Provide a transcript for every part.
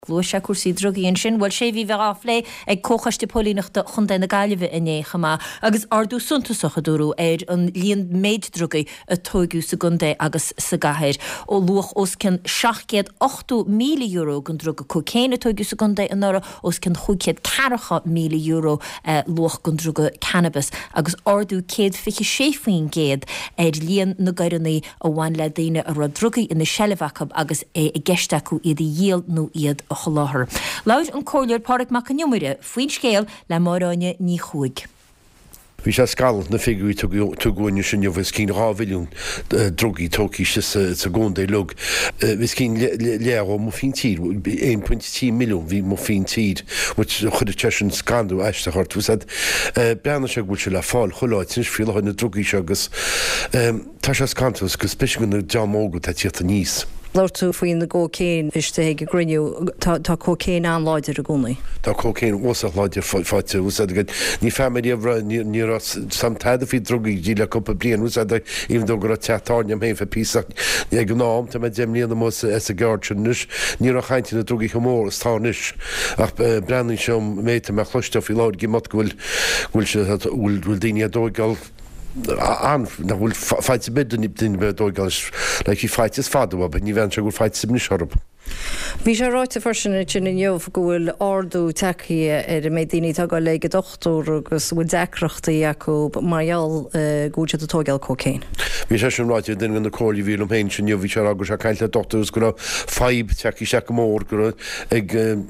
Glúise cuasí drogaíonn sin bhfuil sé bhí bheith áflé ag cóchaiste pólíneachta chun na gaiileh iné chamá agus ardú suntasacha dúrú an líon méid drogaí a tógiú sa gundé agus sa gathir ó luach os cin 708 míle euro gon droga cocéine tógiú sa gundé an nora os cin 440 míle euro luach gon droga cannabis agus ardú 156 géad líon na gairannaí a bhain le daine a rud drogaí ina sellefachab agus i gceiste iad i dhéal nó iad a choláthar. Laud an cóir páric mac an niomire, faoin scéal le máráine ní chuig. Bhí sé scail na figurí tuúine sin bhs cín 2 milliún drogaí tóí sa gcóndé lug. Bhís cín leó mo fin tír, 1.10 milliún bhí mo fin tír, chud te an scandú eiste hart. Beanna se bhúil se le fáil choláid sin fiáin na drogaí se agus tá sé scantas go speisiún na deamóga tá títa níos. Lortú faoin na cócéin iste ag griniú tá cócéin an láidir a gúnaí. Tá cócéin ósach láidir fáte ní family ní samtáda fí drogaí dí le cúpa blian íon do gur tetáinam héin fe písach ag nám tá me déimlíonna mó a gáirte nus ní a chainte na drogaí chomór tánis ach breann sem méta me chluiste í láid gimot bhfuil daine dóigáil na bhfuil feite bid in dóigáil le í feites fadú, be ní bhain se gur feite sim nisarb. Bhí sé ráite farsinna sin in jobh go bhfuil ardú taí ar a médaoine tá gáil le go dochtú agus bhfuil decreachtaí acu marall gúte a tógáil cócéin. Bhí sé sin ráite duine na cóirlí bhíl héin sin bhí sé agus se caiile dochtús go feib teí se go mór go ag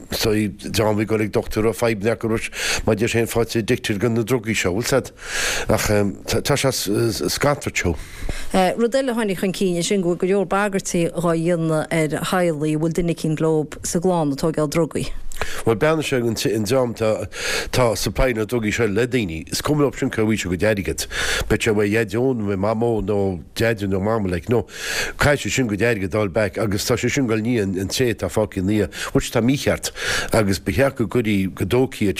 dámhí go ag dochtú a feib neúis má de sé fáte dictir gan na drogaí seúil ach tá se scantarteo. Rudéile tháinig chun cíine sin go leor bagartaí á dhéanana ar hailaí bhfuil duine cín glob sa gláán atá gáil drogaí. Well beanna se in deam tá supplyna drogaí se le daoine, is cum op sin chuhí go deirigad, bet se bh dhéadún bh mamó nó deadún nó máma le nó caiise sin go deirigad dal bec agus tá sé sin gáil ní an sé tá fácin ní, bhuiit tá mícheart agus beheach go goí godóí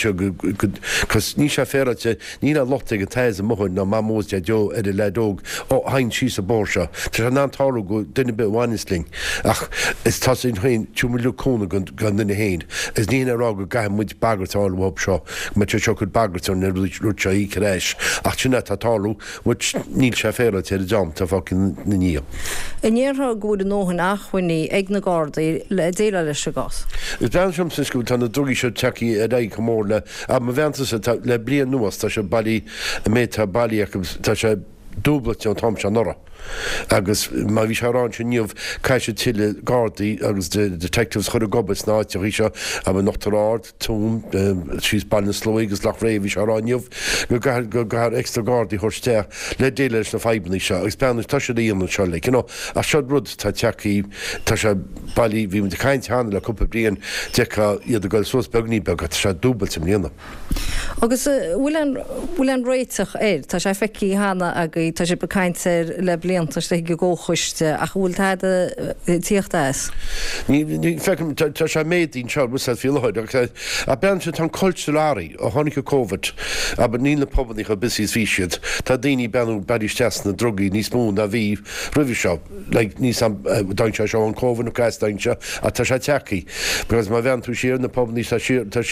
cos ní se féte ní a lotta go teis a mohann na mamós deadó ar i ledóg ó hain sí a bór se, Tá an antáú go duine be bhhaisling ach is tá sin hain túmilúcóna gan duna héin. Is ní ará go gaim muid bagartáil bhb seo, me te seo chud bagartún na rúte í rééis ach sinna tátáú muid níl se féile te dom tá fácin na ní. Inéartha gúd an nóhan achhainní ag na gádaí le déile leis a gas. Is ben sem sin scoúil tá na drogaí seo teí a réig chomór le a ma bhenta le blian nuas tá se bailí métá bailí tá se dúblat an tom se nora. Agus má bhí serán sin níomh caiise tiile gádaí agus de detectives chud a gobas náte rí seo a nachtarrád tún síos bailna slóí agus lech réh seráníomh go gar extra gádaí thuirteach le déile leis na feibnaí seo, agus beanna tá sé íonna seo le a seo rud tá teí tá se bailí bhí de caiint hána le cúpa blion decha iad a gáil suas begní be se dúbal sem líonna. Agus bhfuil an réiteach tá sé feicí hána aga tá sé becaintir le bliantas le go ggóchuiste ach bhfuil tíocht as. Ní fecum tá sé médín seo bu fiáid a ben se tan culturáí ó tháinig COVID a ní le pobanní a bisís víisiad tá daoine benú bedíiste na drogaí níos mún a bhí rih seo le níos daintse seo an cóhan ó cais daintse a tá sé teí, begus má bhean tú siar na pobanní tá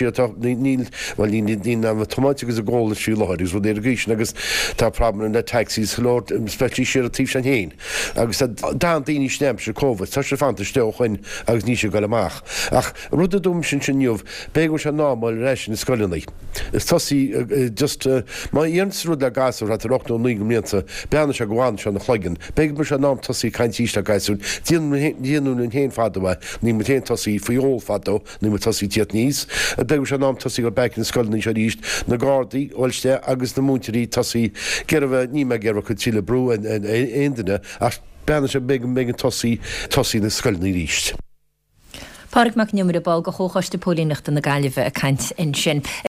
níl ní am tomáte agus a ggóla siúláid gus bh é grísin agus tá problem le taxís lór spetí siar a tíh an héin. agus dá daoine snem se COVID, tá sé fanta steo chuin agus ní se go amach. Ach rud a dúm sin sinniuh béú se námáil rééis na scoilnaí. Is tosí just má íons rud le gasú a 8 mlíanta beanna se goháin se na chluigen, Béig mar se ná tosí caiintí le gaiún, díanún in héin fadha ní mu héon tosí faool fadó ní mu tosí tiad níos, a béú se ná tosí go bec na scoilnaí se ríist na gádaí óilte agus na múteirí tosí geirbh ní me ggéirbh chu tíle brú an éanana ach beanna se bé an tosí na scoilnaí ríist. Páric mac niomire bal go chóchaiste pólíneachta na gaiileh a caint in sin.